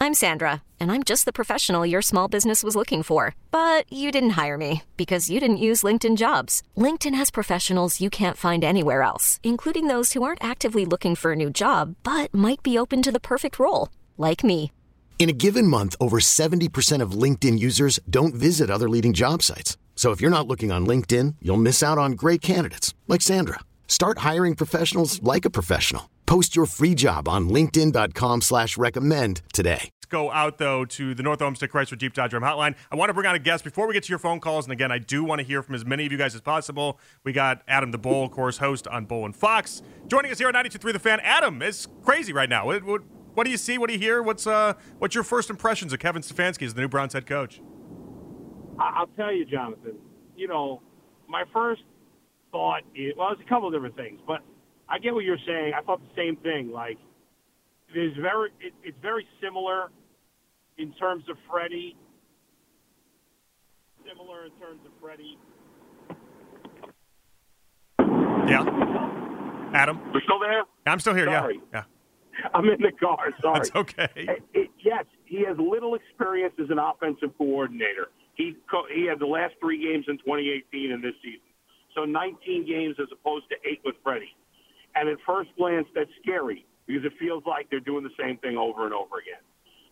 I'm Sandra, and I'm just the professional your small business was looking for. But you didn't hire me because you didn't use LinkedIn Jobs. LinkedIn has professionals you can't find anywhere else, including those who aren't actively looking for a new job, but might be open to the perfect role, like me. In a given month, over 70% of LinkedIn users don't visit other leading job sites. So if you're not looking on LinkedIn, you'll miss out on great candidates like Sandra. Start hiring professionals like a professional. Post your free job on linkedin.com/recommend today. Let's go out, though, to the North Olmsted Chrysler Jeep Dodge Ram hotline. I want to bring on a guest before we get to your phone calls. And again, I do want to hear from as many of you guys as possible. We got Adam the Bull, of course, host on Bull and Fox. Joining us here at 92.3 The Fan. Adam, it's crazy right now. What do you see? What do you hear? What's your first impressions of Kevin Stefanski as the new Browns head coach? I'll tell you, Jonathan, my first thought is, well, it's a couple of different things, but I get what you're saying. I thought the same thing. Like, it's very similar in terms of Freddie. Yeah. Adam? You're still there? I'm still here, Sorry. yeah. I'm in the car, sorry. That's okay. Yes, he has little experience as an offensive coordinator. He had the last 3 games in 2018 and this season. So 19 games as opposed to 8 with Freddie. And at first glance, that's scary because it feels like they're doing the same thing over and over again.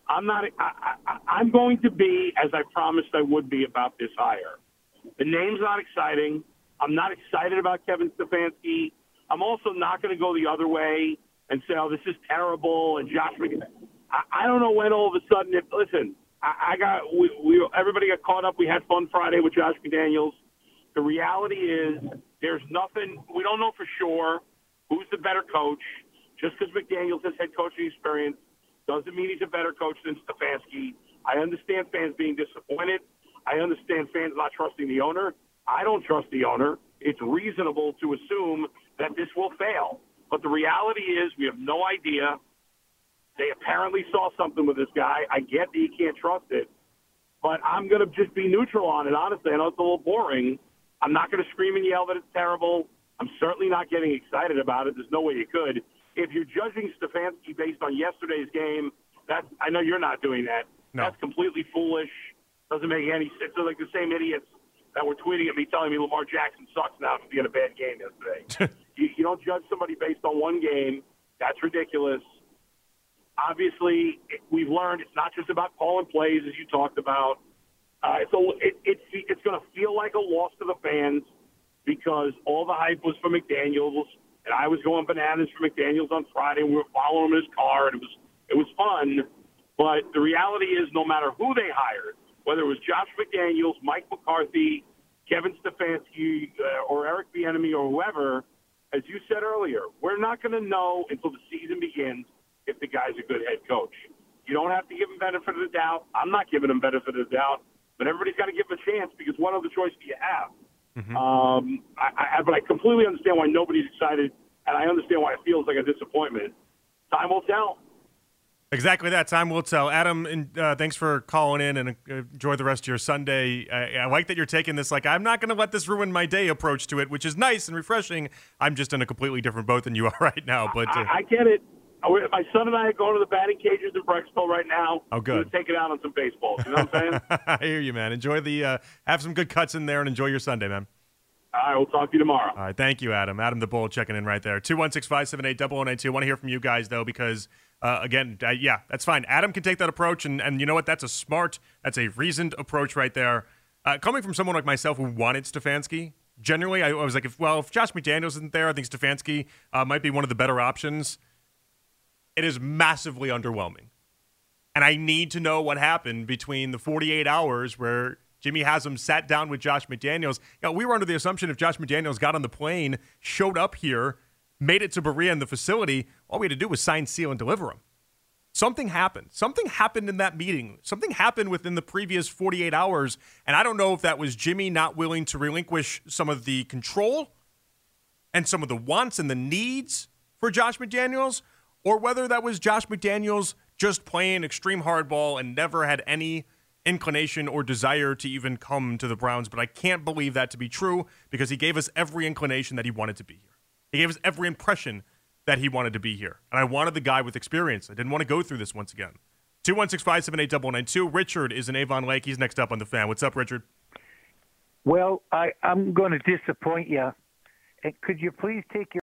I'm going to be, as I promised I would be about this hire. The name's not exciting. I'm not excited about Kevin Stefanski. I'm also not going to go the other way and say, oh, this is terrible, and Josh McDaniels. I don't know when all of a sudden, everybody got caught up. We had fun Friday with Josh McDaniels. The reality is there's nothing, we don't know for sure who's the better coach. Just because McDaniels has head coaching experience doesn't mean he's a better coach than Stefanski. I understand fans being disappointed. I understand fans not trusting the owner. I don't trust the owner. It's reasonable to assume that this will fail. But the reality is we have no idea. They apparently saw something with this guy. I get that you can't trust it. But I'm going to just be neutral on it, honestly. I know it's a little boring. I'm not going to scream and yell that it's terrible. I'm certainly not getting excited about it. There's no way you could. If you're judging Stefanski based on yesterday's game, I know you're not doing that. No. That's completely foolish. Doesn't make any sense. It's like the same idiots that were tweeting at me telling me Lamar Jackson sucks now because he had a bad game yesterday. You don't judge somebody based on one game. That's ridiculous. Obviously, we've learned it's not just about calling plays, as you talked about. It's going to feel like a loss to the fans because all the hype was for McDaniels, and I was going bananas for McDaniels on Friday. And we were following him in his car, and it was fun. But the reality is, no matter who they hired, whether it was Josh McDaniels, Mike McCarthy, Kevin Stefanski, or Eric Bieniemy, or whoever, as you said earlier, we're not going to know until the season begins if the guy's a good head coach. You don't have to give him benefit of the doubt. I'm not giving him benefit of the doubt, but everybody's got to give him a chance because what other choice do you have? Mm-hmm. But I completely understand why nobody's excited, and I understand why it feels like a disappointment. Time will tell. Exactly that. Time will tell. Adam, and thanks for calling in, and enjoy the rest of your Sunday. I like that you're taking this, like, I'm not going to let this ruin my day approach to it, which is nice and refreshing. I'm just in a completely different boat than you are right now. But I get it. My son and I are going to the batting cages in Brexville right now. Oh, good. We're taking out on some baseballs. You know what I'm saying? I hear you, man. Enjoy have some good cuts in there and enjoy your Sunday, man. All right, we'll talk to you tomorrow. All right, thank you, Adam. Adam the Bull checking in right there. 216-578-0092. I want to hear from you guys, though, because, again, that's fine. Adam can take that approach, and you know what? That's a reasoned approach right there. Coming from someone like myself who wanted Stefanski, generally I was like, if Josh McDaniels isn't there, I think Stefanski might be one of the better options. It is massively underwhelming. And I need to know what happened between the 48 hours where Jimmy Haslam sat down with Josh McDaniels. We were under the assumption if Josh McDaniels got on the plane, showed up here, made it to Berea in the facility, all we had to do was sign, seal, and deliver him. Something happened. Something happened in that meeting. Something happened within the previous 48 hours, and I don't know if that was Jimmy not willing to relinquish some of the control and some of the wants and the needs for Josh McDaniels, or whether that was Josh McDaniels just playing extreme hardball and never had any inclination or desire to even come to the Browns. But I can't believe that to be true because he gave us every inclination that he wanted to be here. He gave us every impression that he wanted to be here. And I wanted the guy with experience. I didn't want to go through this once again. 216-578-9992. Richard is in Avon Lake. He's next up on the Fan. What's up, Richard? Well, I'm going to disappoint you. Could you please take your